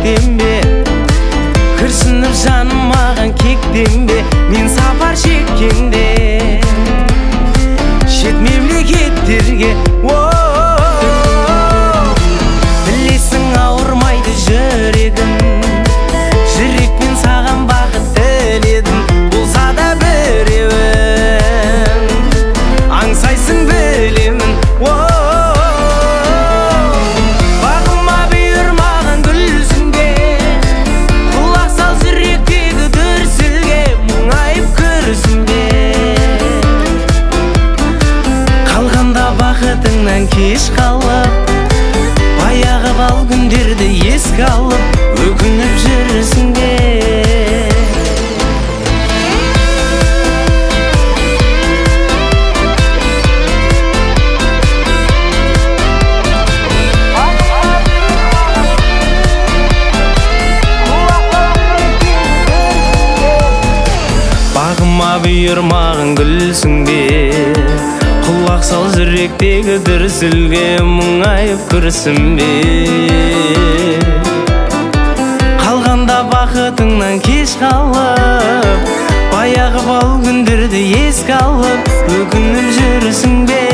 шектен бе? Күрсініп жаным маған кектен бе? Мен сапар шеккенде шет мемлекеттерге білесің ауырмайды жүрегім, жүрекпен саған бақыт тіледім. Болса да біреуін аңсайсың білемін. Бағыма бұйырмаған гүлсің бе? Құлақ сал жүректегі дүрсілге, мұңайып күрсін бе? Қалғанда бақытыңнан кеш қалып, баяғы бал күндерді еске алып, өкініп жүрсің бе? Бағыма бұйырмаған гүлсің бе? Құлақ сал жүректегі дүрсілге, мұңайып күрсінбе? Қалғанда бақытыңнан кеш қалып, баяғы бал күндерді еске алып, өкініп жүрсің бе?